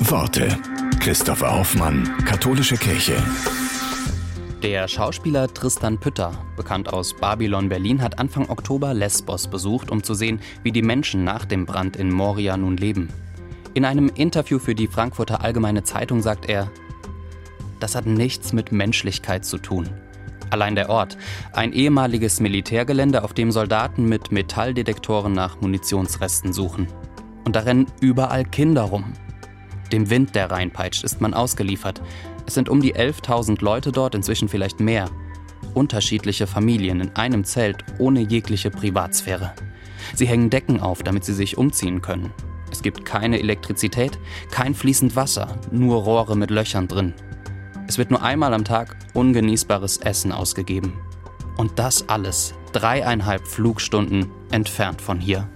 Worte. Christopher Hoffmann, Katholische Kirche. Der Schauspieler Tristan Pütter, bekannt aus Babylon Berlin, hat Anfang Oktober Lesbos besucht, um zu sehen, wie die Menschen nach dem Brand in Moria nun leben. In einem Interview für die Frankfurter Allgemeine Zeitung sagt er: Das hat nichts mit Menschlichkeit zu tun. Allein der Ort, ein ehemaliges Militärgelände, auf dem Soldaten mit Metalldetektoren nach Munitionsresten suchen. Und da rennen überall Kinder rum. Dem Wind, der reinpeitscht, ist man ausgeliefert. Es sind um die 11.000 Leute dort, inzwischen vielleicht mehr. Unterschiedliche Familien in einem Zelt ohne jegliche Privatsphäre. Sie hängen Decken auf, damit sie sich umziehen können. Es gibt keine Elektrizität, kein fließend Wasser, nur Rohre mit Löchern drin. Es wird nur einmal am Tag ungenießbares Essen ausgegeben. Und das alles 3,5 Flugstunden entfernt von hier.